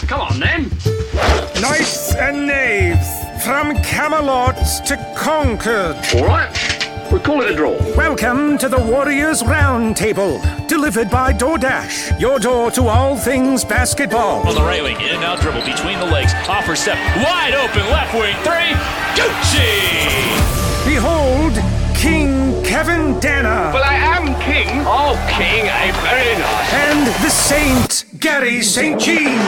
Come on, then. Knights and knaves, from Camelot to Concord. All right. We'll call it a draw. Welcome to the Warriors Round Table, delivered by DoorDash, your door to all things basketball. On the right wing, in and out dribble between the legs, off her step, wide open, left wing, three, Gucci! Behold, King Kevin Danner. Well, I am king. Oh, king, very nice. And the Saint, Gary St. Jean.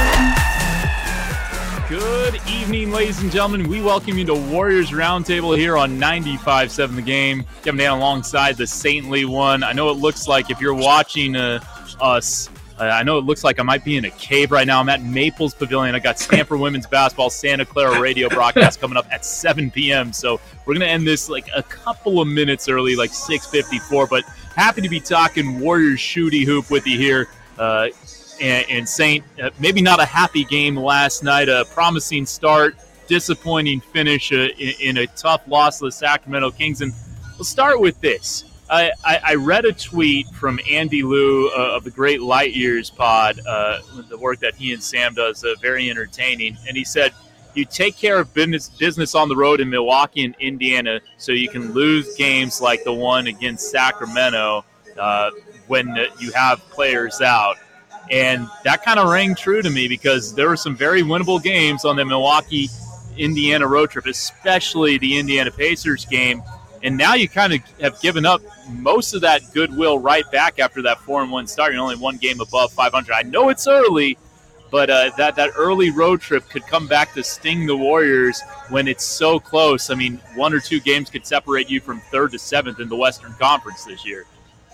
Good evening, ladies and gentlemen. We welcome you to Warriors Roundtable here on 95.7 The Game. Kevin Dan alongside the saintly one. I know it looks like if you're watching us, I know it looks like I might be in a cave right now. I'm at Maples Pavilion. I got Stanford Women's Basketball Santa Clara radio broadcast coming up at 7 p.m. So we're going to end this like a couple of minutes early, like 6:54. But happy to be talking Warriors shooty hoop with you here. And Saint, maybe not a happy game last night, a promising start, disappointing finish in a tough loss to the Sacramento Kings. And we'll start with this. I read a tweet from Andy Liu of the Great Light Years pod, the work that he and Sam does, very entertaining. And he said, you take care of business on the road in Milwaukee and Indiana so you can lose games like the one against Sacramento when you have players out. And that kind of rang true to me because there were some very winnable games on the Milwaukee-Indiana road trip, especially the Indiana Pacers game. And now you kind of have given up most of that goodwill right back after that 4-1 start. You're only one game above 500. I know it's early, but that early road trip could come back to sting the Warriors when it's so close. I mean, one or two games could separate you from 3rd to 7th in the Western Conference this year.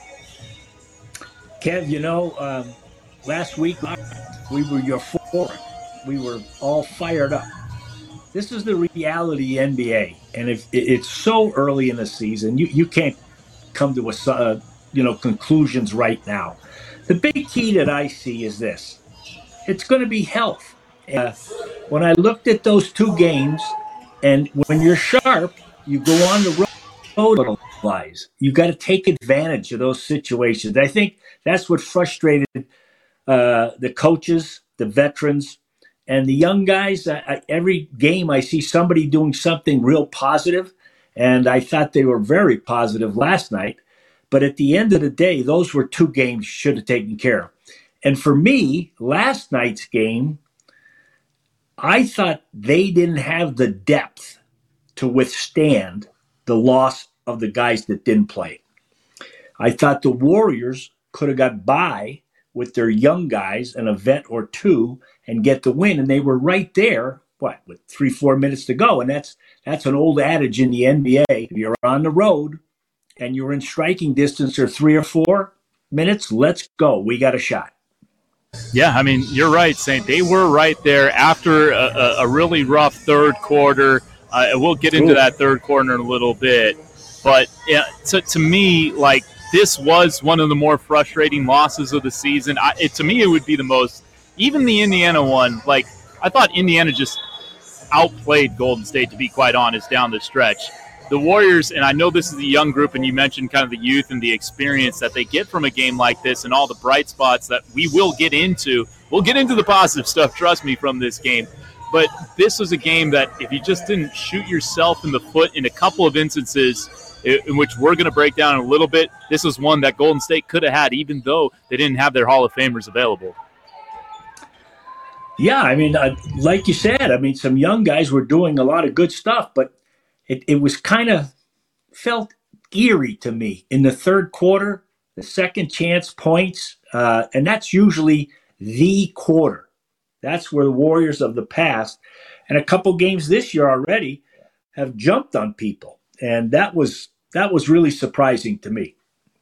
Kev, last week, we were your fourth. We were all fired up. This is the reality NBA, and if it's so early in the season, you can't come to conclusions right now. The big key that I see is this: it's going to be health. When I looked at those two games, and when you're sharp, you go on the road. You got to take advantage of those situations. I think that's what frustrated the coaches, the veterans, and the young guys. Every game I see somebody doing something real positive, and I thought they were very positive last night. But at the end of the day, those were two games you should have taken care of. And for me, last night's game, I thought they didn't have the depth to withstand the loss of the guys that didn't play. I thought the Warriors could have got by with their young guys and a vet or two and get the win. And they were right there, with 3-4 minutes to go. And that's an old adage in the NBA. If you're on the road and you're in striking distance or 3 or 4 minutes, let's go. We got a shot. Yeah, I mean, you're right, Saint. They were right there after a really rough third quarter. We'll get into that third quarter in a little bit. But to me, this was one of the more frustrating losses of the season. To me, it would be the most, even the Indiana one, I thought Indiana just outplayed Golden State, to be quite honest, down the stretch. The Warriors, and I know this is a young group, and you mentioned kind of the youth and the experience that they get from a game like this and all the bright spots that we will get into. We'll get into the positive stuff, trust me, from this game. But this was a game that if you just didn't shoot yourself in the foot in a couple of instances, in which we're going to break down in a little bit, this was one that Golden State could have had, even though they didn't have their Hall of Famers available. Yeah, I mean, like you said, some young guys were doing a lot of good stuff, but it was kind of felt eerie to me in the third quarter, the second chance points, and that's usually the quarter. That's where the Warriors of the past and a couple games this year already have jumped on people. And that was really surprising to me.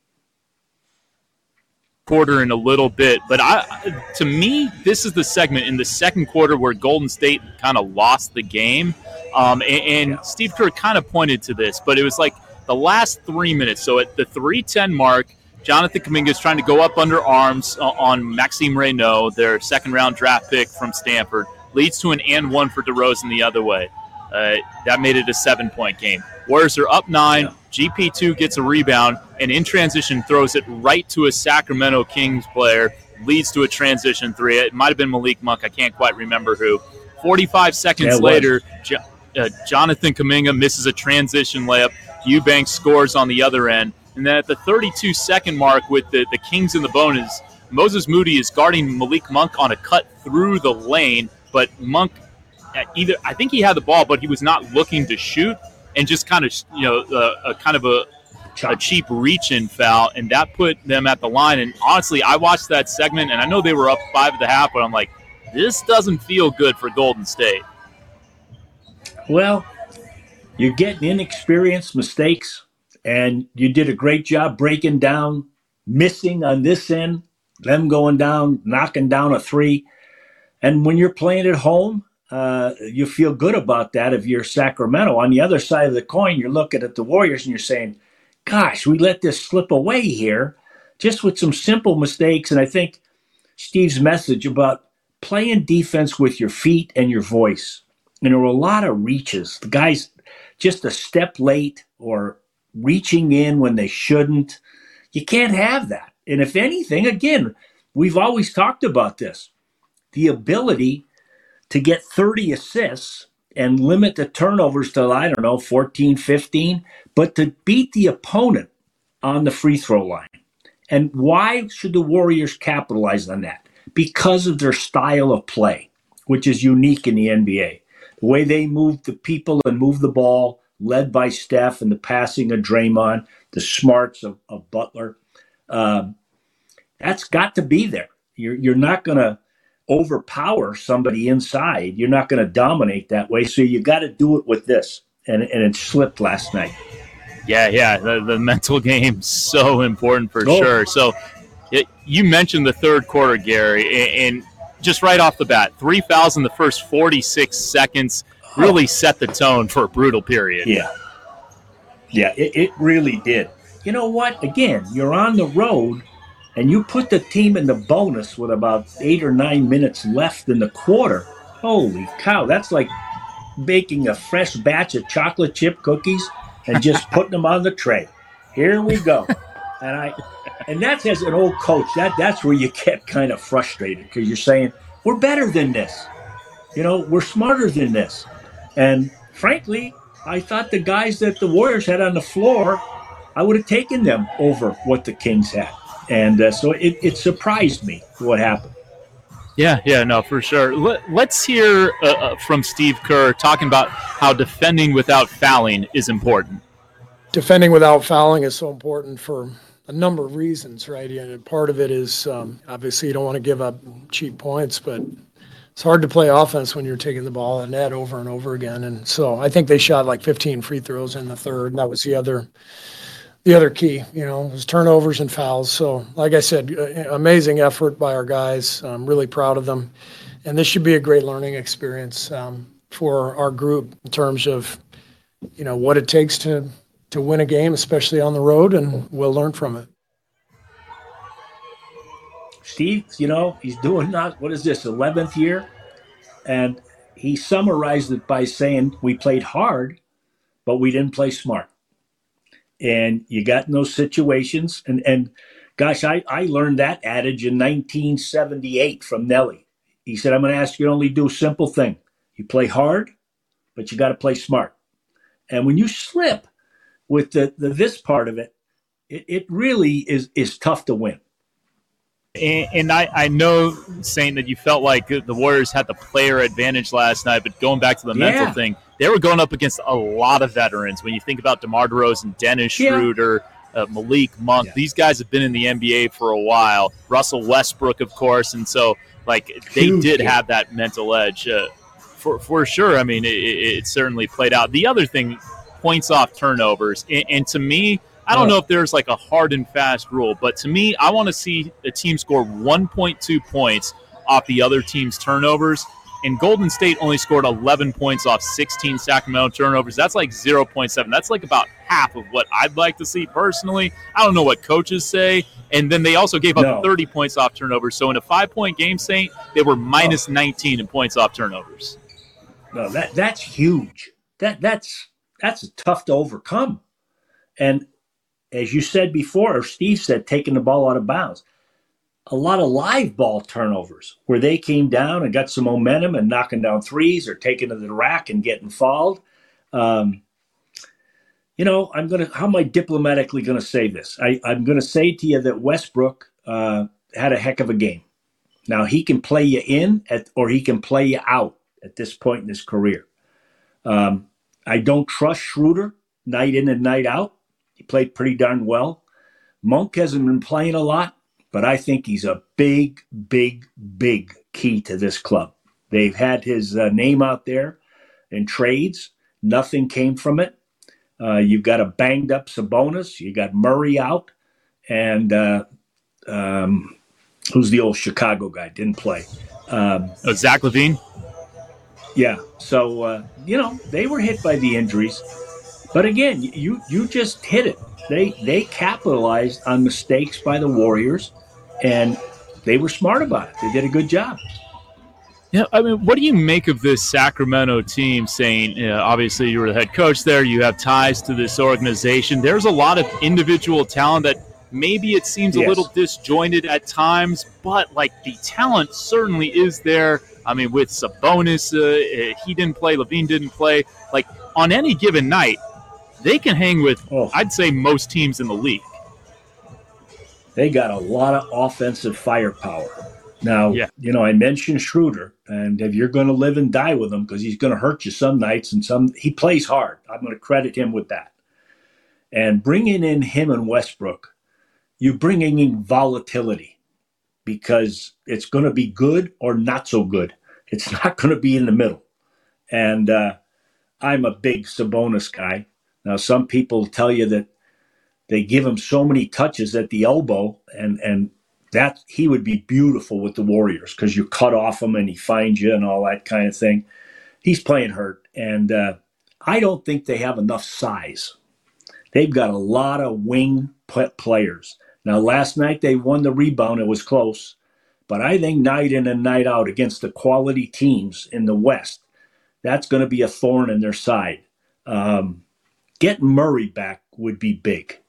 Quarter in a little bit, but to me, this is the segment in the second quarter where Golden State kind of lost the game. And Steve Kerr kind of pointed to this, but it was like the last 3 minutes. So at the 3:10 mark, Jonathan Kuminga is trying to go up under arms on Maxime Reynaud, their second-round draft pick from Stanford. Leads to an and one for DeRozan the other way. That made it a 7-point game. Warriors are up 9. Yeah. GP2 gets a rebound, and in transition throws it right to a Sacramento Kings player. leads to a transition three. It might have been Malik Monk. I can't quite remember who. 45 seconds later, Jonathan Kuminga misses a transition layup. Eubanks scores on the other end. And then at the 32-second mark with the Kings in the bonus, Moses Moody is guarding Malik Monk on a cut through the lane, but Monk I think he had the ball, but he was not looking to shoot, and just kind of a cheap reach-in foul, and that put them at the line. And honestly, I watched that segment, and I know they were up 5 at the half, but I'm like, this doesn't feel good for Golden State. Well, you're getting inexperienced mistakes, and you did a great job breaking down, missing on this end, them going down, knocking down a three. And when you're playing at home, you feel good about that if you're Sacramento. On the other side of the coin, you're looking at the Warriors and you're saying, gosh, we let this slip away here just with some simple mistakes. And I think Steve's message about playing defense with your feet and your voice. And there were a lot of reaches. The guys just a step late or reaching in when they shouldn't. You can't have that. And if anything, again, we've always talked about this, the ability to get 30 assists and limit the turnovers to, 14, 15, but to beat the opponent on the free throw line. And why should the Warriors capitalize on that? Because of their style of play, which is unique in the NBA. The way they move the people and move the ball, led by Steph, and the passing of Draymond, the smarts of Butler. That's got to be there. You're not going to overpower somebody inside. You're not going to dominate that way. So you got to do it with this. And it slipped last night. Yeah. The mental game, so important for sure. So you mentioned the third quarter, Gary, and just right off the bat, 3 fouls in the first 46 seconds really set the tone for a brutal period. Yeah, it really did. You know what? Again, you're on the road, and you put the team in the bonus with about 8 or 9 minutes left in the quarter. Holy cow, that's like baking a fresh batch of chocolate chip cookies and just putting them on the tray. Here we go. And that's, as an old coach, that's where you get kind of frustrated, because you're saying, we're better than this. We're smarter than this. And frankly, I thought the guys that the Warriors had on the floor, I would have taken them over what the Kings had. And so it surprised me what happened. Yeah, no, for sure. Let's hear from Steve Kerr talking about how defending without fouling is important. Defending without fouling is so important for a number of reasons, right? And part of it is obviously you don't want to give up cheap points, but it's hard to play offense when you're taking the ball in net over and over again. And so I think they shot like 15 free throws in the third, and that was the other key, was turnovers and fouls. So like I said, amazing effort by our guys. I'm really proud of them. And this should be a great learning experience for our group in terms of, what it takes to win a game, especially on the road, and we'll learn from it. Steve, he's doing what is this, 11th year? And he summarized it by saying we played hard, but we didn't play smart. And you got in those situations. And gosh, I learned that adage in 1978 from Nelly. He said, I'm going to ask you to only do a simple thing. You play hard, but you got to play smart. And when you slip with this part of it, it really is tough to win. And I know, Saint, that you felt like the Warriors had the player advantage last night, but going back to the mental thing, they were going up against a lot of veterans. When you think about DeMar DeRozan, Dennis Schroeder, Malik Monk, these guys have been in the NBA for a while. Russell Westbrook, of course, and so they did have that mental edge for sure. I mean, it certainly played out. The other thing, points off turnovers, and to me, I don't know if there's like a hard and fast rule, but to me, I want to see a team score 1.2 points off the other team's turnovers. And Golden State only scored 11 points off 16 Sacramento turnovers. That's like 0.7. That's like about half of what I'd like to see personally. I don't know what coaches say. And then they also gave up 30 points off turnovers. So in a 5-point game, Saint, they were minus 19 in points off turnovers. No, that's huge. That's tough to overcome. And as you said before, or Steve said, taking the ball out of bounds. a lot of live ball turnovers where they came down and got some momentum and knocking down threes or taking to the rack and getting fouled. How am I diplomatically going to say this? I'm going to say to you that Westbrook had a heck of a game. Now, he can play you in or he can play you out at this point in his career. I don't trust Schroeder night in and night out. He played pretty darn well. Monk hasn't been playing a lot, but I think he's a big, big, big key to this club. They've had his name out there in trades. Nothing came from it. You've got a banged up Sabonis. You got Murray out. And who's the old Chicago guy? Didn't play. Zach LaVine? Yeah. So, they were hit by the injuries. But again, you just hit it. They capitalized on mistakes by the Warriors, and they were smart about it. They did a good job. Yeah, I mean, what do you make of this Sacramento team saying, obviously you were the head coach there, you have ties to this organization. There's a lot of individual talent that maybe it seems a little disjointed at times, but like the talent certainly is there. I mean, with Sabonis, he didn't play, LaVine didn't play. Like on any given night, they can hang with, I'd say, most teams in the league. They got a lot of offensive firepower. Now, I mentioned Schroeder, and if you're going to live and die with him, because he's going to hurt you some nights and he plays hard. I'm going to credit him with that. And bringing in him and Westbrook, you're bringing in volatility because it's going to be good or not so good. It's not going to be in the middle. And I'm a big Sabonis guy. Now, some people tell you that they give him so many touches at the elbow, and that he would be beautiful with the Warriors because you cut off him and he finds you and all that kind of thing. He's playing hurt, and I don't think they have enough size. They've got a lot of wing players. Now, last night they won the rebound. It was close. But I think night in and night out against the quality teams in the West, that's going to be a thorn in their side. Getting Murray back would be big.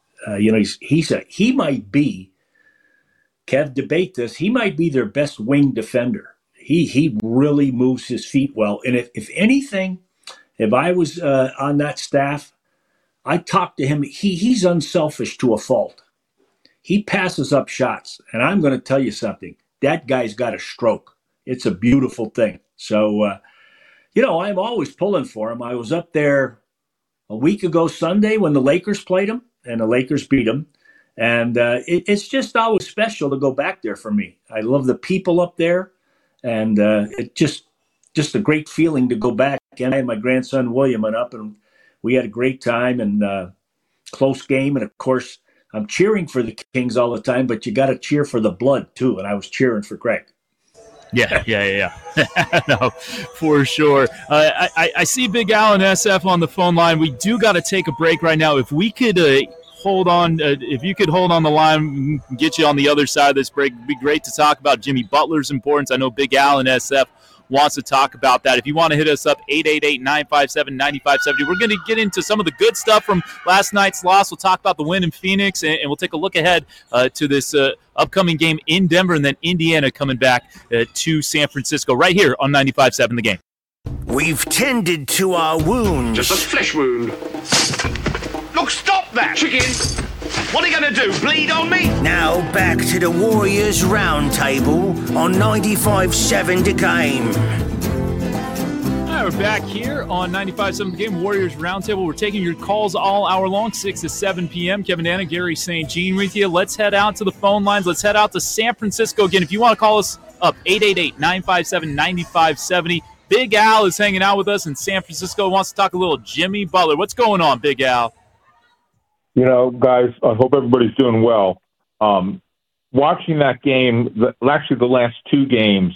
He might be, Kev, debate this, he might be their best wing defender. He really moves his feet well. And if anything, if I was on that staff, I'd talk to him. He's unselfish to a fault. He passes up shots. And I'm going to tell you something. That guy's got a stroke. It's a beautiful thing. So, I'm always pulling for him. I was up there a week ago Sunday when the Lakers played him, and the Lakers beat him. And it's just always special to go back there for me. I love the people up there, and it just a great feeling to go back. And I had my grandson William went up, and we had a great time and close game. And, of course, I'm cheering for the Kings all the time, but you got to cheer for the blood, too. And I was cheering for Greg. Yeah. No, for sure. I see Big Al and SF on the phone line. We do got to take a break right now. If we could hold on, if you could hold on the line, get you on the other side of this break, it'd be great to talk about Jimmy Butler's importance. I know Big Al and SF wants to talk about that. If you want to hit us up, 888-957-9570. We're going to get into some of the good stuff from last night's loss. We'll talk about the win in Phoenix, and we'll take a look ahead to this upcoming game in Denver, and then Indiana coming back to San Francisco right here on 95.7 The Game. We've tended to our wounds. Just a flesh wound. Look, stop that! Chicken! What are you going to do, bleed on me? Now back to the Warriors Roundtable on 95.7 The Game. All right, we're back here on 95.7 The Game, Warriors Roundtable. We're taking your calls all hour long, 6 to 7 p.m. Kevin Danna, Gary St. Jean with you. Let's head out to the phone lines. Let's head out to San Francisco again. If you want to call us up, 888-957-9570. Big Al is hanging out with us in San Francisco. Wants to talk a little Jimmy Butler. What's going on, Big Al? Guys, I hope everybody's doing well. Watching that game, actually the last two games,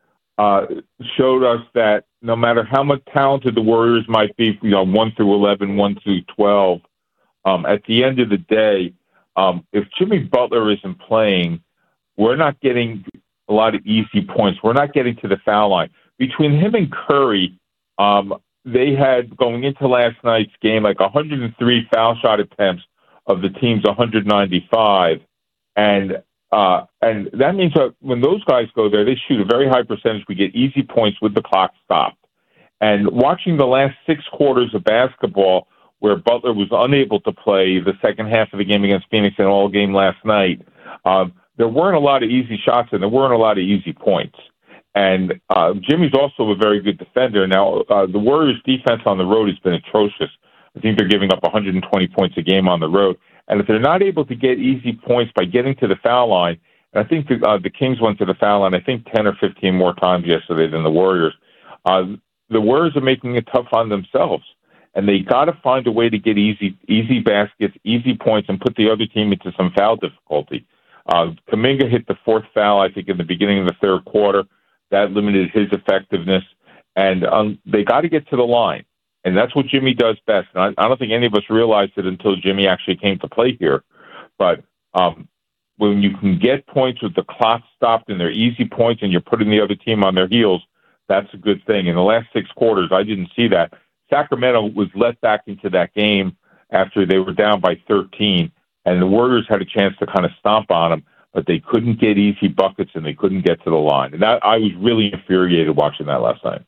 showed us that no matter how much talented the Warriors might be, 1 through 11, 1 through 12, at the end of the day, if Jimmy Butler isn't playing, we're not getting a lot of easy points. We're not getting to the foul line. Between him and Curry, they had, going into last night's game, like 103 foul shot attempts of the team's 195. And And that means that when those guys go there, they shoot a very high percentage. We get easy points with the clock stopped. And watching the last 6 quarters of basketball where Butler was unable to play the second half of the game against Phoenix and all game last night, there weren't a lot of easy shots and there weren't a lot of easy points. And Jimmy's also a very good defender. Now, the Warriors' defense on the road has been atrocious. I think they're giving up 120 points a game on the road. And if they're not able to get easy points by getting to the foul line, and I think the Kings went to the foul line, I think 10 or 15 more times yesterday than the Warriors. The Warriors are making it tough on themselves. And they got to find a way to get easy baskets, easy points, and put the other team into some foul difficulty. Kuminga hit the 4th foul, I think, in the beginning of the 3rd quarter. That limited his effectiveness. And they got to get to the line. And that's what Jimmy does best. And I don't think any of us realized it until Jimmy actually came to play here. But when you can get points with the clock stopped and they're easy points and you're putting the other team on their heels, that's a good thing. In the last 6 quarters, I didn't see that. Sacramento was let back into that game after they were down by 13, and the Warriors had a chance to kind of stomp on them, but they couldn't get easy buckets and they couldn't get to the line. And I was really infuriated watching that last night.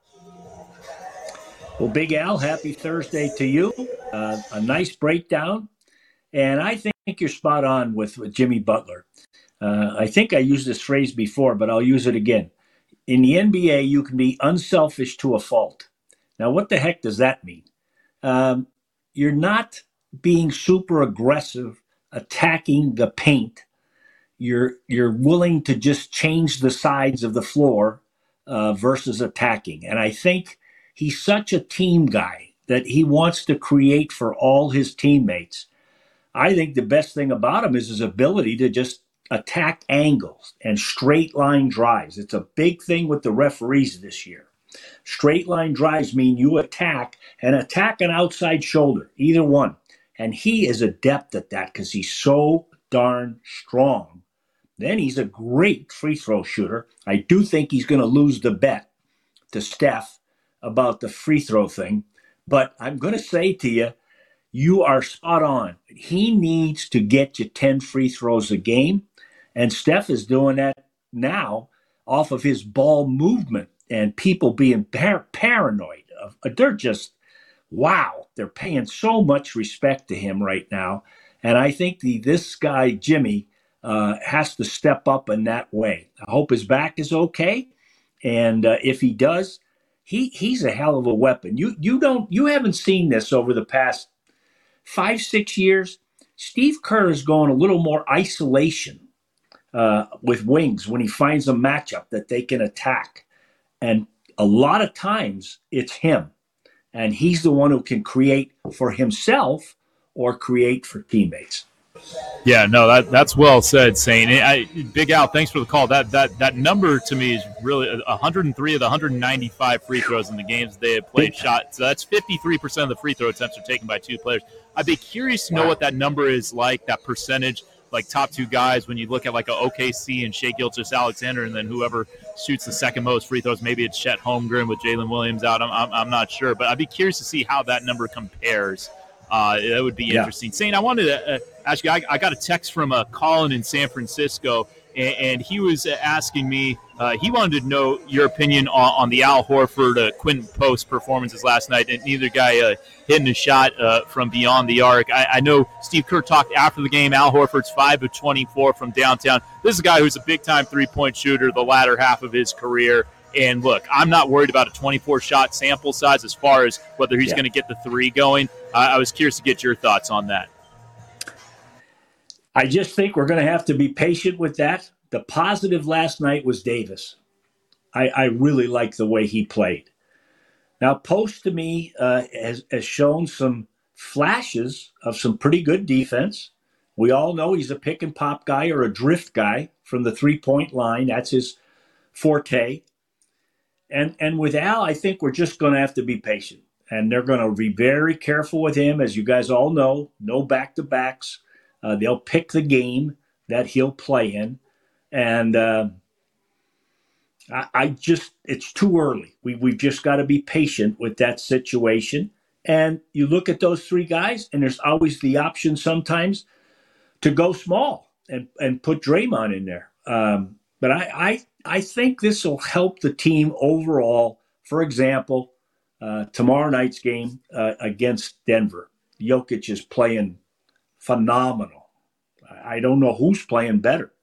Well, Big Al, happy Thursday to you. A nice breakdown. And I think you're spot on with Jimmy Butler. I think I used this phrase before, but I'll use it again. In the NBA, you can be unselfish to a fault. Now, what the heck does that mean? You're not being super aggressive, attacking the paint. You're willing to just change the sides of the floor versus attacking. And I think he's such a team guy that he wants to create for all his teammates. I think the best thing about him is his ability to just attack angles and straight line drives. It's a big thing with the referees this year. Straight line drives mean you attack an outside shoulder, either one. And he is adept at that because he's so darn strong. Then he's a great free throw shooter. I do think he's going to lose the bet to Steph about the free throw thing. But I'm going to say to you, you are spot on. He needs to get you 10 free throws a game. And Steph is doing that now off of his ball movement and people being paranoid. They're just, wow, they're paying so much respect to him right now. And I think this guy, Jimmy, has to step up in that way. I hope his back is okay. And if he does, he's a hell of a weapon. You haven't seen this over the past 5-6 years. Steve Kerr is going a little more isolation with wings when he finds a matchup that they can attack. And a lot of times it's him. And he's the one who can create for himself or create for teammates. Yeah, no, that's well said, Saint. Big Al, thanks for the call. That number to me is really 103 of the 195 free throws in the games they have played shot. So that's 53% of the free throw attempts are taken by 2 players. I'd be curious to know what that number is like, that percentage, like top 2 guys when you look at like a OKC and Shai Gilgeous-Alexander, and then whoever shoots the second most free throws. Maybe it's Chet Holmgren with Jalen Williams out. I'm not sure, but I'd be curious to see how that number compares. That would be interesting. Saint, I wanted to ask you, I got a text from Colin in San Francisco, and he was asking me, he wanted to know your opinion on the Al Horford, Quinton Post performances last night, and neither guy hitting a shot from beyond the arc. I know Steve Kerr talked after the game. Al Horford's 5 of 24 from downtown. This is a guy who's a big-time three-point shooter the latter half of his career. And look, I'm not worried about a 24-shot sample size as far as whether he's going to get the 3 going. I was curious to get your thoughts on that. I just think we're going to have to be patient with that. The positive last night was Davis. I really like the way he played. Now, Post to me has shown some flashes of some pretty good defense. We all know he's a pick and pop guy or a drift guy from the 3-point line. That's his forte. And with Al, I think we're just going to have to be patient. And they're going to be very careful with him. As you guys all know, no back-to-backs. They'll pick the game that he'll play in. And it's too early. We've just got to be patient with that situation. And you look at those 3 guys, and there's always the option sometimes to go small. and put Draymond in there. But I think this will help the team overall. For example, tomorrow night's game against Denver, Jokic is playing phenomenal. I don't know who's playing better.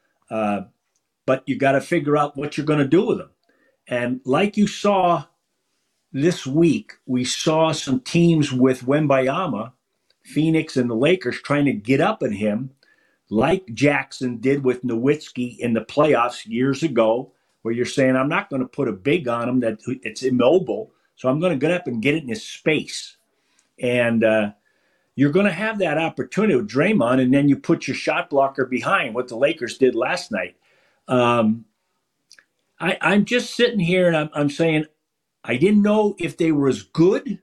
But you got to figure out what you're going to do with him. And like you saw this week, we saw some teams with Wembanyama, Phoenix and the Lakers, trying to get up at him, like Jackson did with Nowitzki in the playoffs years ago, where you're saying, I'm not going to put a big on him that it's immobile, so I'm going to get up and get it in his space. And you're going to have that opportunity with Draymond, and then you put your shot blocker behind, what the Lakers did last night. I'm just sitting here and I'm saying I didn't know if they were as good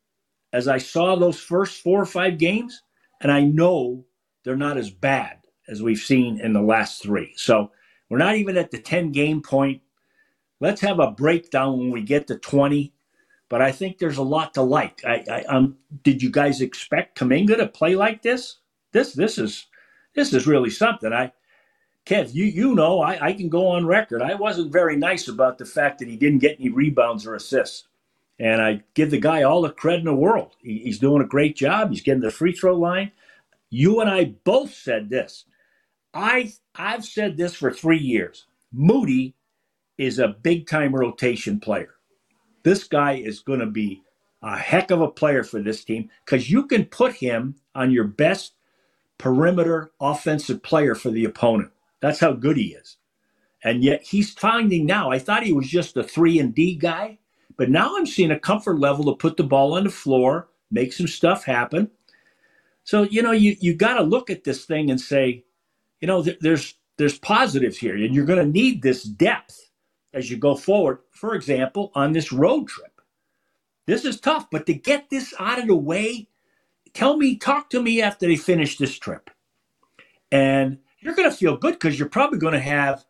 as I saw those first 4 or 5 games, and I know they're not as bad as we've seen in the last 3. So we're not even at the 10-game point. Let's have a breakdown when we get to 20. But I think there's a lot to like. Did you guys expect Kuminga to play like this? This is really something. Kev, you know, I can go on record. I wasn't very nice about the fact that he didn't get any rebounds or assists. And I give the guy all the credit in the world. He's doing a great job. He's getting the free throw line. You and I both said this. I've said this for 3 years. Moody is a big-time rotation player. This guy is going to be a heck of a player for this team because you can put him on your best perimeter offensive player for the opponent. That's how good he is. And yet he's finding now, I thought he was just a 3-and-D guy, but now I'm seeing a comfort level to put the ball on the floor, make some stuff happen. So, you know, you got to look at this thing and say, you know, there's positives here, and you're going to need this depth as you go forward. For example, on this road trip, this is tough, but to get this out of the way, talk to me after they finish this trip. And you're going to feel good because you're probably going to have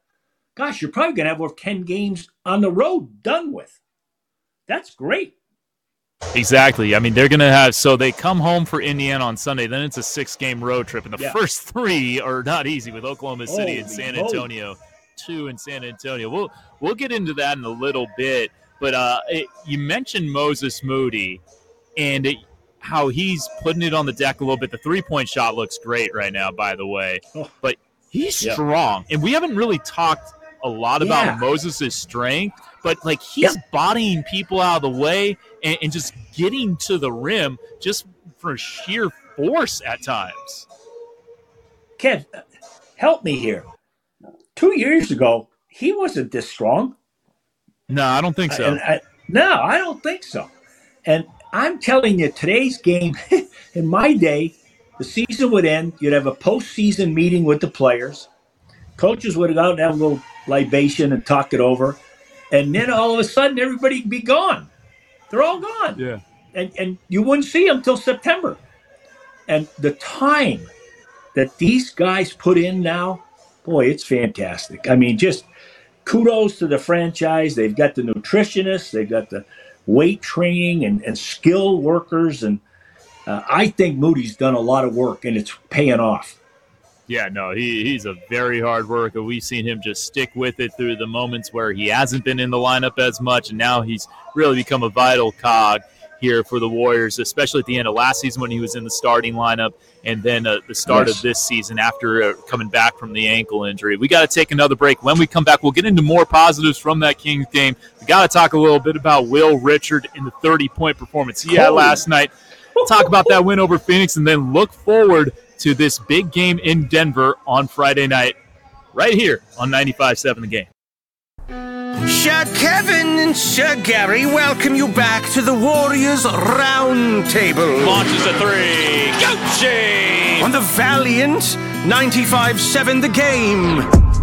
over 10 games on the road done with. That's great. Exactly. I mean, they're going to have – so they come home for Indiana on Sunday. Then it's a 6-game road trip. And the first 3 are not easy with Oklahoma City and San Antonio. 2 in San Antonio. We'll get into that in a little bit. But you mentioned Moses Moody and how he's putting it on the deck a little bit. The three-point shot looks great right now, by the way. But he's strong. And we haven't really talked a lot about Moses' strength. But, like, he's bodying people out of the way and just getting to the rim just for sheer force at times. Kev, help me here. 2 years ago, he wasn't this strong. No, I don't think so. No, I don't think so. And I'm telling you, today's game, in my day, the season would end. You'd have a postseason meeting with the players. Coaches would go out and have a little libation and talk it over. And then all of a sudden, everybody'd be gone. They're all gone. Yeah. And you wouldn't see them till September. And the time that these guys put in now, boy, it's fantastic. I mean, just kudos to the franchise. They've got the nutritionists. They've got the weight training and skill workers. And I think Moody's done a lot of work, and it's paying off. Yeah, no, he's a very hard worker. We've seen him just stick with it through the moments where he hasn't been in the lineup as much, and now he's really become a vital cog here for the Warriors, especially at the end of last season when he was in the starting lineup, and then the start of this season after coming back from the ankle injury. We got to take another break. When we come back, we'll get into more positives from that Kings game. We got to talk a little bit about Will Richard in the 30-point performance he had last night. We'll talk about that win over Phoenix, and then look forward to this big game in Denver on Friday night, right here on 95.7 The Game. Sir Kevin and Sir Gary welcome you back to the Warriors Roundtable. Launches a 3. Gucci! On the valiant 95.7 The Game.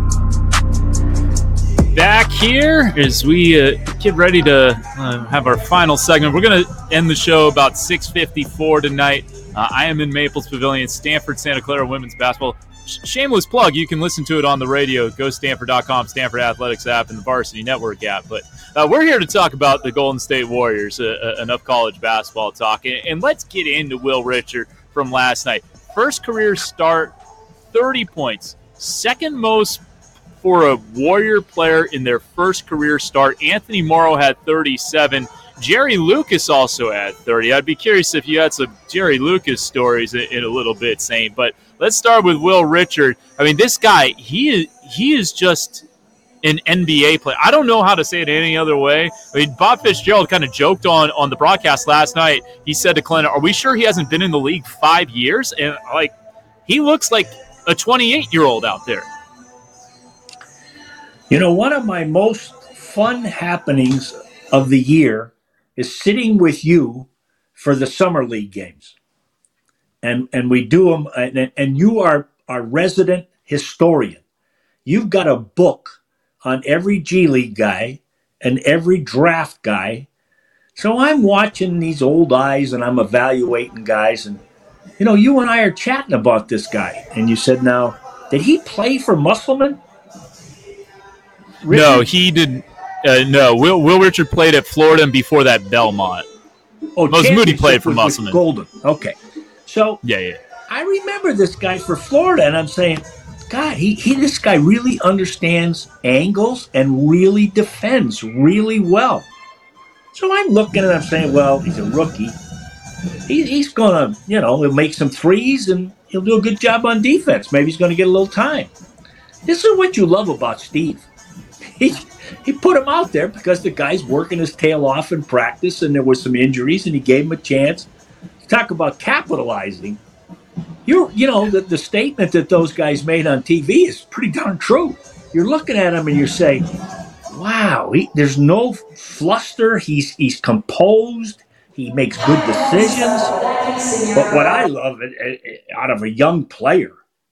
Back here as we get ready to have our final segment. We're going to end the show about 6:54 tonight. I am in Maples Pavilion, Stanford, Santa Clara women's basketball. Shameless plug, you can listen to it on the radio. Go Stanford.com, Stanford Athletics app, and the Varsity Network app. But we're here to talk about the Golden State Warriors, enough college basketball talk. And let's get into Will Richard from last night. First career start, 30 points, second most for a Warrior player in their first career start. Anthony Morrow had 37. Jerry Lucas also had 30. I'd be curious if you had some Jerry Lucas stories in a little bit, Saint. But let's start with Will Richard. I mean, this guy, he is just an NBA player. I don't know how to say it any other way. I mean, Bob Fitzgerald kind of joked on the broadcast last night. He said to Clinton, "Are we sure he hasn't been in the league 5 years?" And he looks like a 28-year-old out there. You know, one of my most fun happenings of the year is sitting with you for the summer league games. And we do them, and you are our resident historian. You've got a book on every G League guy and every draft guy. So I'm watching these old eyes and I'm evaluating guys. And, you know, you and I are chatting about this guy. And you said, now, did he play for Musselman? Richard? No, he didn't. No, Will Richard played at Florida and before that Belmont. Oh, Most Moody played for Musselman. Golden. Okay. So yeah. I remember this guy for Florida, and I'm saying, God, this guy really understands angles and really defends really well. So I'm looking and I'm saying, well, he's a rookie. He's going to, he'll make some threes and he'll do a good job on defense. Maybe he's going to get a little time. This is what you love about Steve. He put him out there because the guy's working his tail off in practice and there were some injuries and he gave him a chance. Talk about capitalizing. The statement that those guys made on TV is pretty darn true. You're looking at him and you're saying, wow, there's no fluster. He's composed. He makes good decisions. But what I love out of a young player,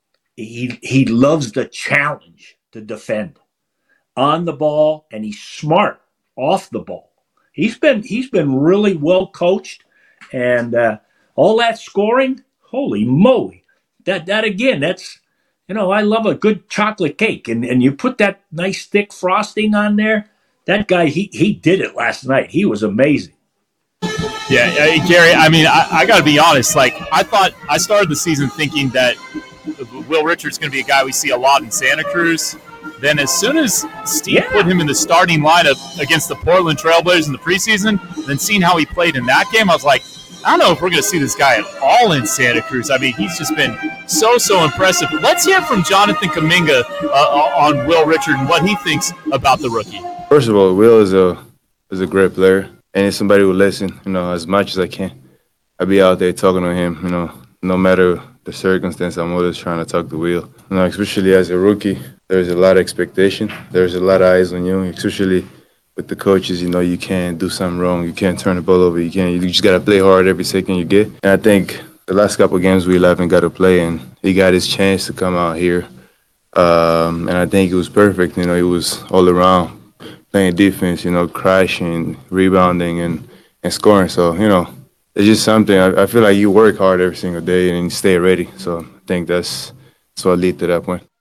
he loves the challenge to defend on the ball, and he's smart off the ball. He's been really well coached, and all that scoring. Holy moly. That again, that's, I love a good chocolate cake. And you put that nice thick frosting on there. That guy, he did it last night. He was amazing. Yeah, Gary, I mean, I got to be honest. I started the season thinking that Will Richard's going to be a guy we see a lot in Santa Cruz. Then as soon as Steve put him in the starting lineup against the Portland Trailblazers in the preseason, then seeing how he played in that game, I was like, I don't know if we're going to see this guy at all in Santa Cruz. I mean, he's just been so impressive. Let's hear from Jonathan Kuminga on Will Richard and what he thinks about the rookie. First of all, Will is a great player, and he's somebody who listens, as much as I can. I'll be out there talking to him, no matter the circumstance, I'm always trying to talk to Will. Especially as a rookie, there's a lot of expectation. There's a lot of eyes on you, especially with the coaches. You can't do something wrong. You can't turn the ball over. You just got to play hard every second you get. And I think the last couple of games we haven't got to play, and he got his chance to come out here. And I think it was perfect. He was all around playing defense, crashing, rebounding, and scoring. So, it's just something. I feel like you work hard every single day and you stay ready. So I think that's what lead to that point.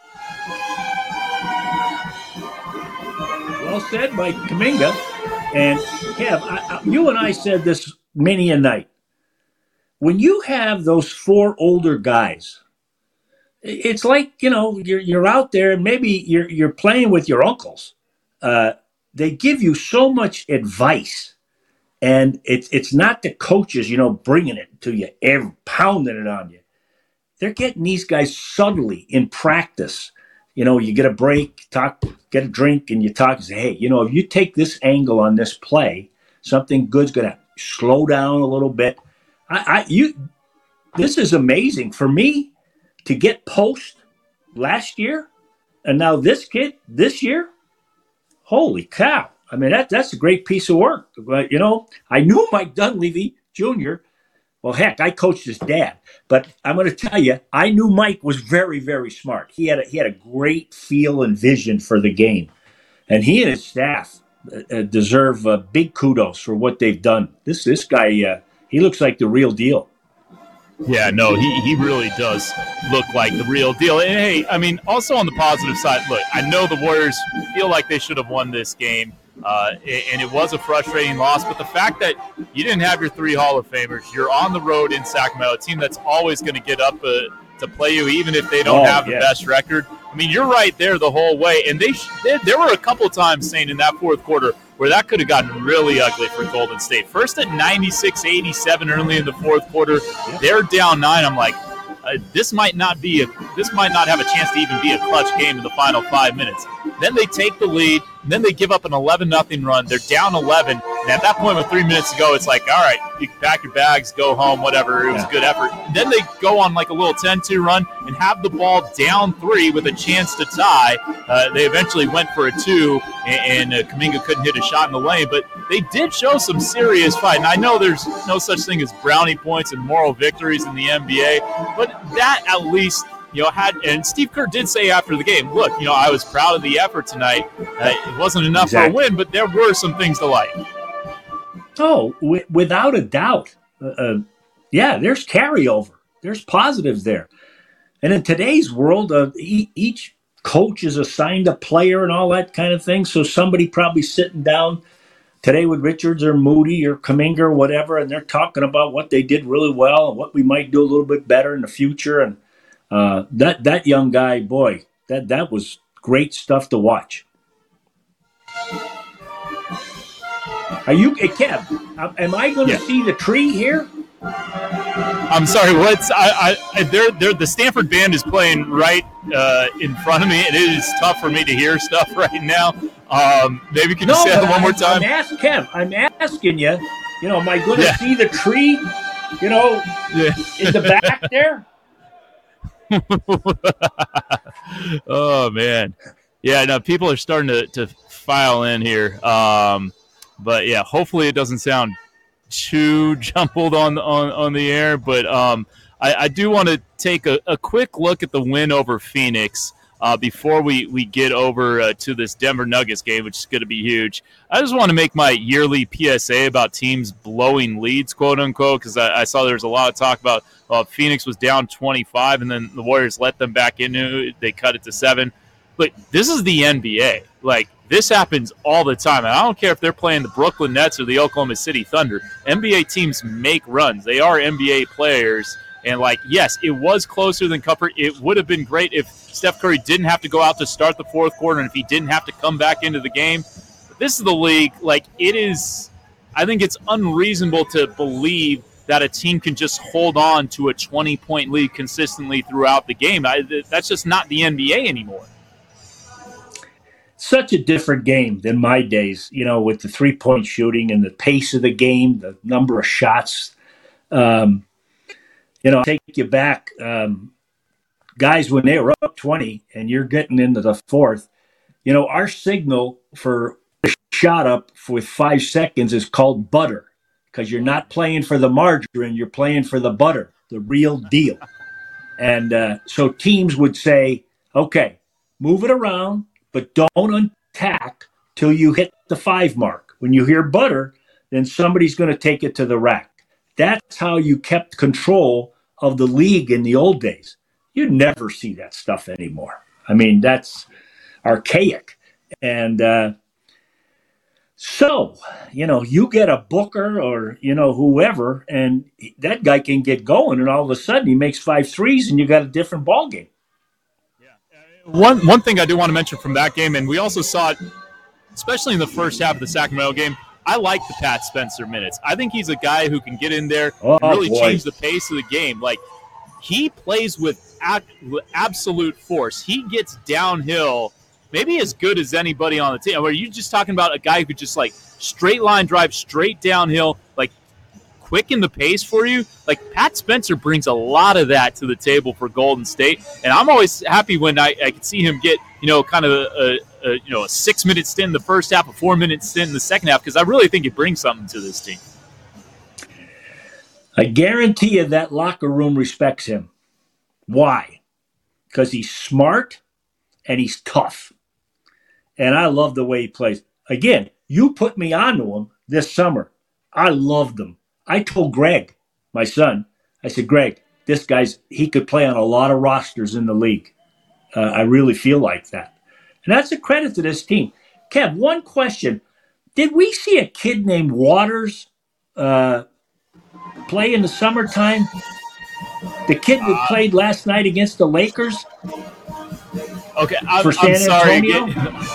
Well said by Kuminga. And Kev, you and I said this many a night. When you have those four older guys, it's like, you're out there and maybe you're playing with your uncles. They give you so much advice. And it's not the coaches, bringing it to you, pounding it on you. They're getting these guys subtly in practice. You get a break, talk, get a drink, and you talk and say, hey, if you take this angle on this play, something good's going to slow down a little bit. This is amazing. For me to get post last year and now this kid this year, holy cow. I mean, that's a great piece of work. But, I knew Mike Dunleavy Jr. Well, heck, I coached his dad. But I'm going to tell you, I knew Mike was very, very smart. He had a great feel and vision for the game. And he and his staff deserve big kudos for what they've done. This guy, he looks like the real deal. Yeah, no, he really does look like the real deal. And, hey, I mean, also on the positive side, look, I know the Warriors feel like they should have won this game. And it was a frustrating loss, but the fact that you didn't have your three Hall of Famers, you're on the road in Sacramento, a team that's always going to get up to play you, even if they don't have the best record. I mean, you're right there the whole way. And there were a couple times, saying in that fourth quarter, where that could have gotten really ugly for Golden State. First at 96-87 early in the fourth quarter. They're down 9. I'm like, this might not have a chance to even be a clutch game in the final 5 minutes. Then they take the lead. Then they give up an 11-0 run. They're down 11. And at that point with 3 minutes to go, it's like, all right, you can pack your bags, go home, whatever. It was a good effort. Then they go on like a little 10-2 run and have the ball down 3 with a chance to tie. They eventually went for a 2, and Kuminga couldn't hit a shot in the lane. But they did show some serious fight. And I know there's no such thing as brownie points and moral victories in the NBA, but that at least – and Steve Kerr did say after the game, look, I was proud of the effort tonight. It wasn't enough for a win, but there were some things to like. Oh, without a doubt. There's carryover. There's positives there. And in today's world, each coach is assigned a player and all that kind of thing. So somebody probably sitting down today with Richards or Moody or Kuminga or whatever, and they're talking about what they did really well and what we might do a little bit better in the future. And that young guy, boy, that was great stuff to watch. Are you, Kev? Am I going to see the tree here? I'm sorry. What's the Stanford band is playing right in front of me, and it is tough for me to hear stuff right now. Maybe you can just say that one more time. I'm asking you. Am I going to see the tree? In the back there. Oh man, no, people are starting to file in here, but hopefully it doesn't sound too jumbled on the air. But I do want to take a quick look at the win over Phoenix before we get over to this Denver Nuggets game, which is going to be huge. I just want to make my yearly PSA about teams blowing leads, quote unquote, because I saw there was a lot of talk about Phoenix was down 25, and then the Warriors let them back into it. They cut it to 7. But this is the NBA. Like, this happens all the time. And I don't care if they're playing the Brooklyn Nets or the Oklahoma City Thunder. NBA teams make runs. They are NBA players. And, yes, it was closer than comfort. It would have been great if Steph Curry didn't have to go out to start the fourth quarter and if he didn't have to come back into the game. But this is the league. It is – I think it's unreasonable to believe that a team can just hold on to a 20-point lead consistently throughout the game. That's just not the NBA anymore. Such a different game than my days, with the three-point shooting and the pace of the game, the number of shots. Take you back, guys, when they were up 20 and you're getting into the fourth, our signal for a shot up with 5 seconds is called butter, because you're not playing for the margarine, you're playing for the butter, the real deal. And so teams would say, okay, move it around, but don't attack till you hit the 5 mark. When you hear butter, then somebody's going to take it to the rack. That's how you kept control of the league in the old days. You never see that stuff anymore. I mean, that's archaic. And so, you get a Booker or, whoever, and that guy can get going, and all of a sudden he makes 5 threes and you got a different ball game. One thing I do want to mention from that game, and we also saw it, especially in the first half of the Sacramento game, I like the Pat Spencer minutes. I think he's a guy who can get in there and really change the pace of the game. He plays with absolute force. He gets downhill, maybe as good as anybody on the team. Are you just talking about a guy who could just straight line drive straight downhill, quicken the pace for you? Pat Spencer brings a lot of that to the table for Golden State, and I'm always happy when I can see him get kind of a 6-minute stint in the first half, a 4-minute stint in the second half, because I really think it brings something to this team. I guarantee you that locker room respects him. Why? Because he's smart and he's tough, and I love the way he plays. Again, you put me onto him this summer. I loved him. I told Greg, my son, I said, Greg, this he could play on a lot of rosters in the league. I really feel like that. And that's a credit to this team. Kev, one question. Did we see a kid named Waters play in the summertime? The kid that played last night against the Lakers. Okay, for San sorry. Antonio.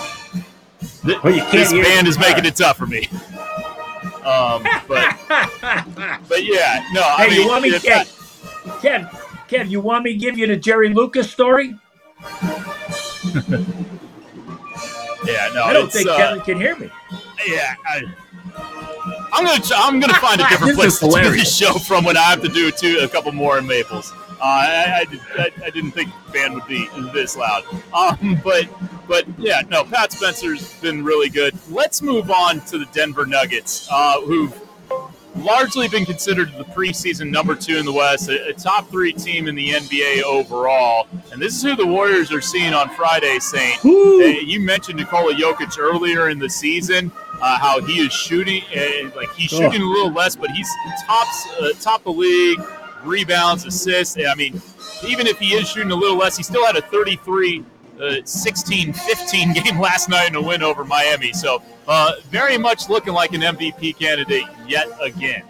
This band is making it tough for me. But yeah, no. Hey, you want me, Kev? You want me to give you the Jerry Lucas story? Yeah, no. I don't think Kevin can hear me. Yeah, I'm gonna find a different place to do this show from when I have to do a couple more in Maples. I didn't think the band would be this loud. But yeah, no. Pat Spencer's been really good. Let's move on to the Denver Nuggets, who've largely been considered the preseason number 2 in the West, a top 3 team in the NBA overall. And this is who the Warriors are seeing on Friday, Saint. You mentioned Nikola Jokic earlier in the season, how he is shooting, he's shooting a little less, but he's top the league, rebounds, assists. I mean, even if he is shooting a little less, he still had a 16-15 game last night in a win over Miami. So very much looking like an MVP candidate yet again.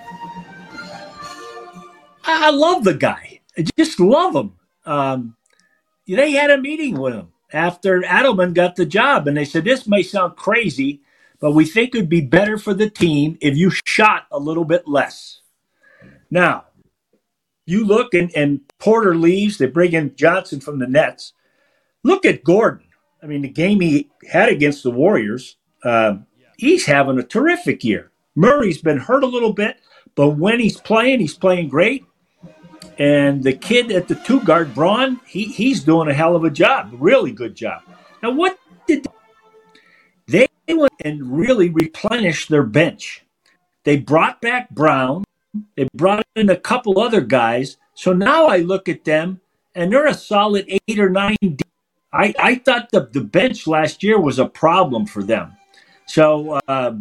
I love the guy. I just love him. They had a meeting with him after Adelman got the job, and they said, this may sound crazy, but we think it would be better for the team if you shot a little bit less. Now, you look, and Porter leaves. They bring in Johnson from the Nets. Look at Gordon. I mean, the game he had against the Warriors, he's having a terrific year. Murray's been hurt a little bit, but when he's playing great. And the kid at the 2-guard, Braun, he's doing a hell of a job, really good job. Now, what did they went and really replenished their bench? They brought back Brown. They brought in a couple other guys. So now I look at them, and they're a solid 8 or 9 deep. I thought the bench last year was a problem for them. So,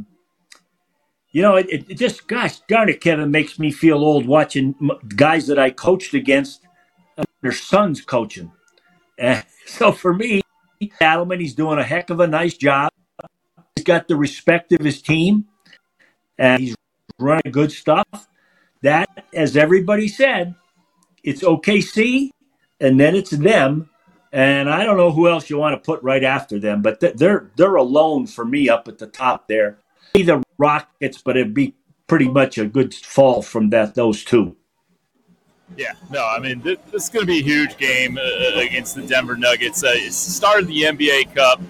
it just, gosh darn it, Kevin, makes me feel old watching guys that I coached against their sons coaching. So for me, Adelman, he's doing a heck of a nice job. He's got the respect of his team, and he's running good stuff. That, as everybody said, it's OKC, and then it's them. And I don't know who else you want to put right after them, but they're alone for me up at the top there. The Rockets, but it'd be pretty much a good fall from those two. Yeah, no, I mean, this is going to be a huge game against the Denver Nuggets. It's the start of the NBA Cup.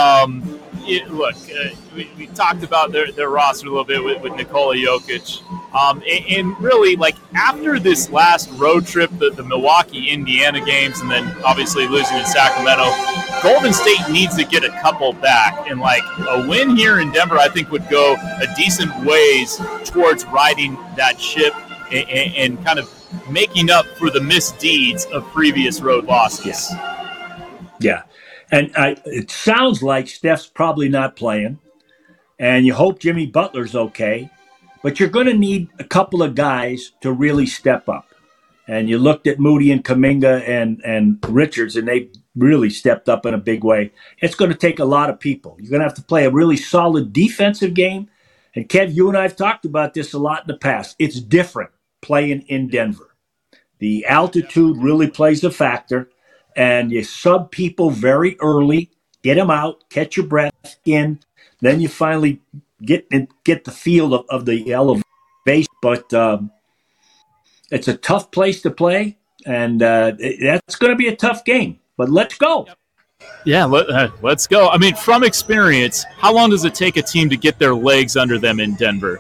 We talked about their roster a little bit with Nikola Jokic. And really, after this last road trip, the Milwaukee, Indiana games, and then obviously losing in Sacramento, Golden State needs to get a couple back. And, a win here in Denver, I think, would go a decent ways towards riding that ship and kind of making up for the misdeeds of previous road losses. Yeah. And it sounds like Steph's probably not playing, and you hope Jimmy Butler's okay, but you're going to need a couple of guys to really step up. And you looked at Moody and Kuminga and Richards, and they really stepped up in a big way. It's going to take a lot of people. You're going to have to play a really solid defensive game. And Kev, you and I have talked about this a lot in the past. It's different playing in Denver. The altitude really plays a factor. And you sub people very early, get them out, catch your breath in. Then you finally get the feel of the elevation. But it's a tough place to play, and that's going to be a tough game. But let's go. Yeah, let's go. I mean, from experience, how long does it take a team to get their legs under them in Denver?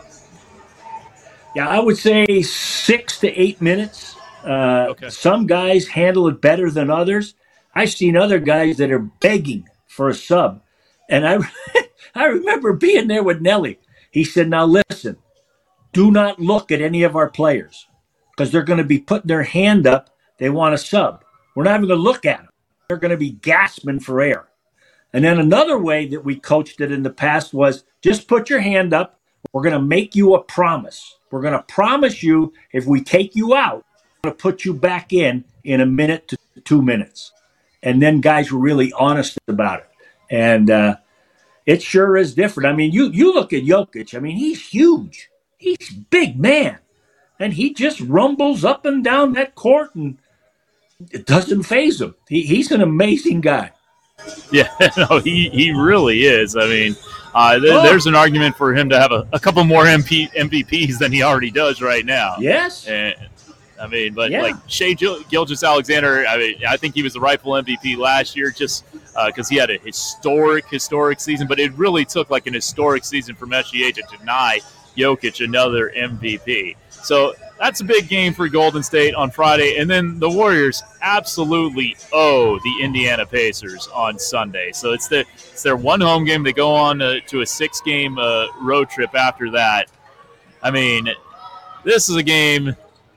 Yeah, I would say 6 to 8 minutes. Okay. Some guys handle it better than others. I've seen other guys that are begging for a sub. And I remember being there with Nelly. He said, now listen, do not look at any of our players because they're going to be putting their hand up. They want a sub. We're not even going to look at them. They're going to be gasping for air. And then another way that we coached it in the past was just put your hand up. We're going to make you a promise. We're going to promise you if we take you out, to put you back in a minute to 2 minutes. And then guys were really honest about it. And it sure is different. I mean, you look at Jokic. I mean, he's huge. He's a big man. and he just rumbles up and down that court, and it doesn't faze him. He's an amazing guy. Yeah, no, he really is. I mean, there's an argument for him to have a couple more MVPs than he already does right now. Yes. And, like Shai Gilgeous-Alexander, I think he was the rightful MVP last year just because he had a historic season. But it really took like an historic season for Messier to deny Jokic another MVP. So that's a big game for Golden State on Friday. And then the Warriors absolutely owe the Indiana Pacers on Sunday. So it's their one home game. They go on to a 6-game road trip after that. I mean, this is a game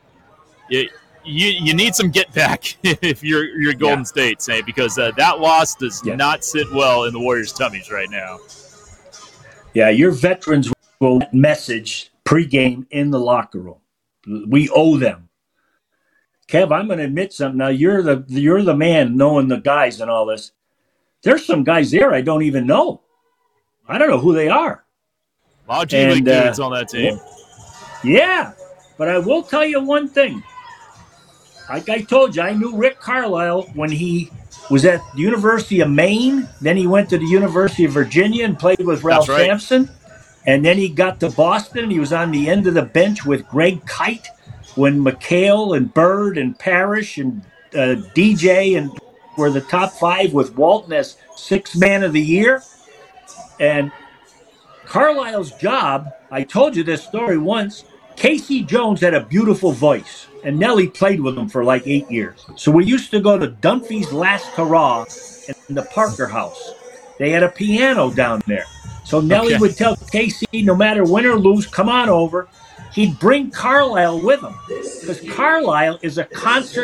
you need some get back if you're Golden State, say, because that loss does not sit well in the Warriors' tummies right now. Yeah, your veterans will message pregame in the locker room. We owe them. Kev, I'm going to admit something. Now you're the man knowing the guys and all this. There's some guys there I don't even know. I don't know who they are. A lot of G League dudes on that team. Yeah, but I will tell you one thing. Like I told you, I knew Rick Carlisle when he was at the University of Maine. Then he went to the University of Virginia and played with Ralph Sampson. And then he got to Boston. He was on the end of the bench with Greg Kite when McHale and Bird and Parrish and DJ and were the top 5 with Walton as 6th man of the year. And Carlisle's job, I told you this story once, Casey Jones had a beautiful voice. And Nellie played with him for like 8 years. So we used to go to Dunphy's Last Hurrah in the Parker House. They had a piano down there. So Nellie would tell Casey, no matter win or lose, come on over. He'd bring Carlisle with him because Carlisle is a concert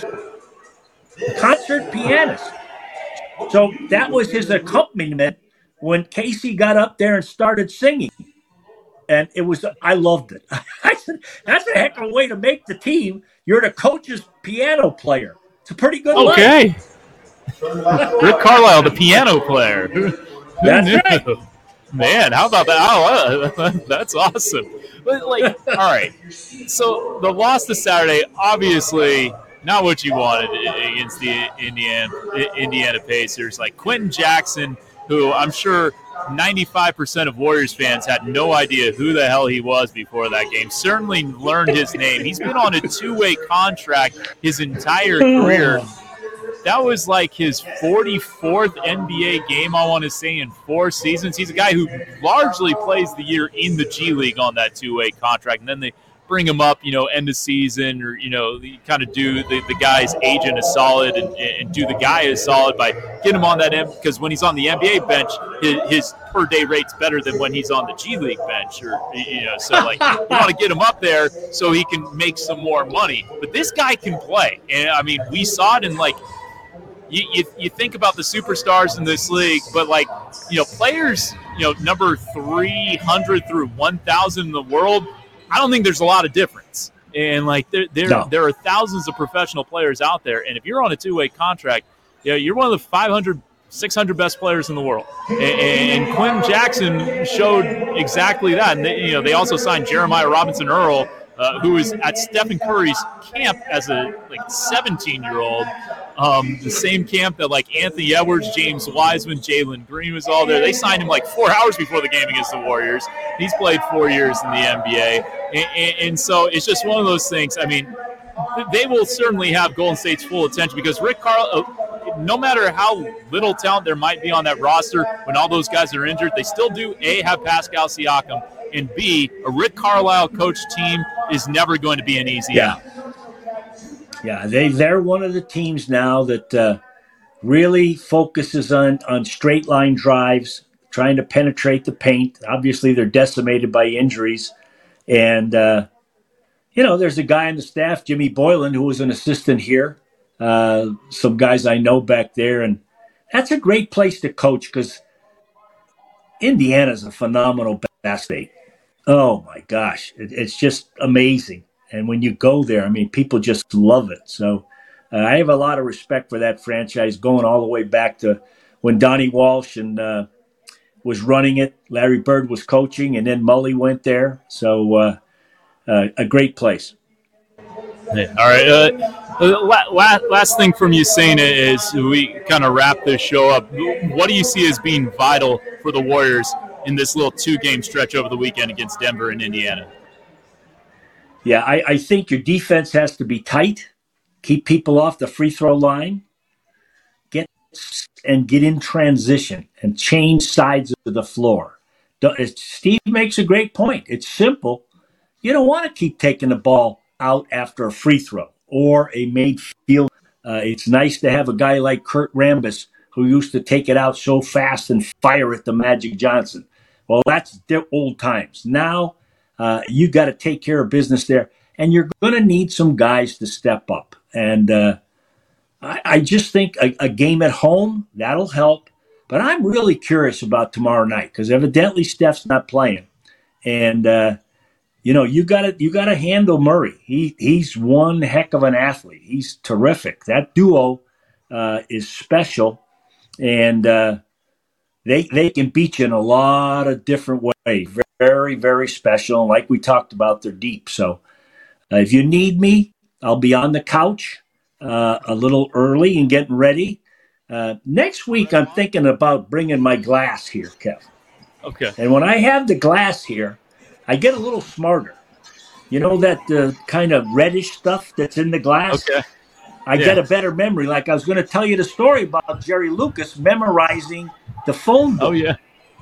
pianist. So that was his accompaniment when Casey got up there and started singing. And I loved it. I said, that's a heck of a way to make the team. You're the coach's piano player. It's a pretty good way. Rick Carlisle, the piano player. That's right. Man, how about that? Oh, that's awesome. But all right. So the loss this Saturday, obviously not what you wanted against the Indiana Pacers. Like Quentin Jackson, who I'm sure 95% of Warriors fans had no idea who the hell he was before that game. Certainly learned his name. He's been on a 2-way contract his entire career. That was like his 44th NBA game, I want to say, in 4 seasons. He's a guy who largely plays the year in the G League on that 2-way contract. And then they bring him up, end of season, or, kind of do the guy's agent a solid and do the guy a solid by getting him on that end. Because when he's on the NBA bench, his per day rate's better than when he's on the G League bench. So you want to get him up there so he can make some more money. But this guy can play. And I mean, we saw it in you think about the superstars in this league, but players, number 300 through 1,000 in the world, I don't think there's a lot of difference. And there are thousands of professional players out there, and if you're on a 2-way contract, you're one of the 500, 600 best players in the world. And Quentin Jackson showed exactly that. And they also signed Jeremiah Robinson Earl, who was at Stephen Curry's camp as a 17-year-old. The same camp that Anthony Edwards, James Wiseman, Jalen Green was all there. They signed him 4 hours before the game against the Warriors. He's played 4 years in the NBA. And so it's just one of those things. I mean, they will certainly have Golden State's full attention because Rick Carlisle, no matter how little talent there might be on that roster, when all those guys are injured, they still do, A, have Pascal Siakam, and B, a Rick Carlisle coached team is never going to be an easy out. Yeah, they're one of the teams now that really focuses on straight line drives, trying to penetrate the paint. Obviously, they're decimated by injuries. And, there's a guy on the staff, Jimmy Boylan, who was an assistant here. Some guys I know back there. And that's a great place to coach because Indiana's a phenomenal basketball. Oh, my gosh. It's just amazing. And when you go there, I mean, people just love it. So I have a lot of respect for that franchise going all the way back to when Donnie Walsh was running it. Larry Bird was coaching, and then Mully went there. So a great place. Yeah. All right. Last thing from you, Saint, is we kind of wrap this show up. What do you see as being vital for the Warriors in this little 2-game stretch over the weekend against Denver and Indiana? Yeah, I think your defense has to be tight, keep people off the free throw line, get in transition and change sides of the floor. Steve makes a great point. It's simple. You don't want to keep taking the ball out after a free throw or a made field. It's nice to have a guy like Kurt Rambis who used to take it out so fast and fire at the Magic Johnson. Well, that's the old times. Now you got to take care of business there, and you're going to need some guys to step up. And I just think a game at home, that'll help. But I'm really curious about tomorrow night because evidently Steph's not playing. And, you got to handle Murray. He's one heck of an athlete. He's terrific. That duo is special. And they can beat you in a lot of different ways. Very, very special. And like we talked about, they're deep. So if you need me, I'll be on the couch a little early and getting ready. Next week, I'm thinking about bringing my glass here, Kev. Okay. And when I have the glass here, I get a little smarter. You know that kind of reddish stuff that's in the glass? Okay. I get a better memory. Like I was going to tell you the story about Jerry Lucas memorizing the phone book. Oh, yeah.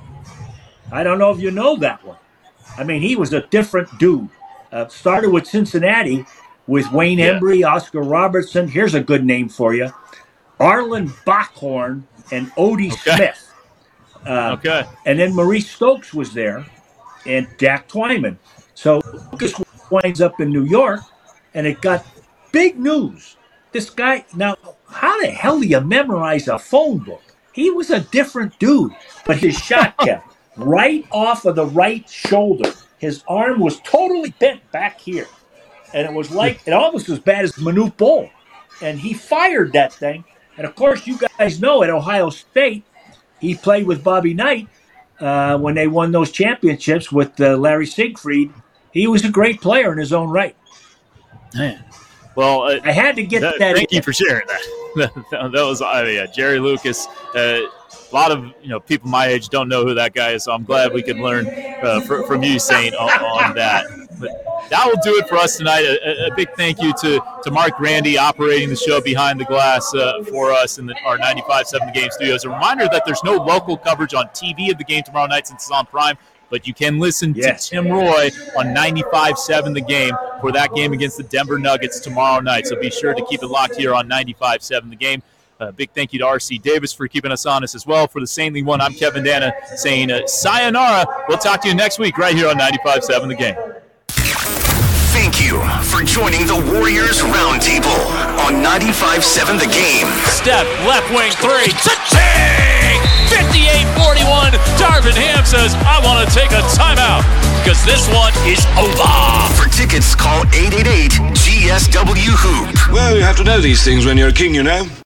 I don't know if you know that one. I mean, he was a different dude. Started with Cincinnati with Wayne Embry, Oscar Robertson. Here's a good name for you. Arlen Backhorn and Odie Smith. And then Maurice Stokes was there and Jack Twyman. So Lucas winds up in New York, and it got big news. This guy, now, how the hell do you memorize a phone book? He was a different dude, but his shot kept right off of the right shoulder. His arm was totally bent back here. And it was like, it almost as bad as Manute Bol. And he fired that thing. And, of course, you guys know at Ohio State, he played with Bobby Knight when they won those championships with Larry Siegfried. He was a great player in his own right. Man. Well, I had to get that. Thank you for sharing that. That was Jerry Lucas. A lot of people my age don't know who that guy is, so I'm glad we could learn from you, Saint, on that. But that will do it for us tonight. A big thank you to Mark Grandy operating the show behind the glass for us in our 95.7 The Game studios. A reminder that there's no local coverage on TV of the game tomorrow night since it's on Prime, but you can listen to Tim Roy on 95.7 The Game for that game against the Denver Nuggets tomorrow night. So be sure to keep it locked here on 95.7 The Game. Big thank you to R.C. Davis for keeping us honest as well. For the Saintly One, I'm Kevin Dana saying sayonara. We'll talk to you next week right here on 95.7 The Game. Thank you for joining the Warriors Roundtable on 95.7 The Game. Step, left wing three. Cha-ching! 58-41. Darvin Ham says, I want to take a timeout because this one is over. For tickets, call 888-GSW-HOOP. Well, you have to know these things when you're a king, you know.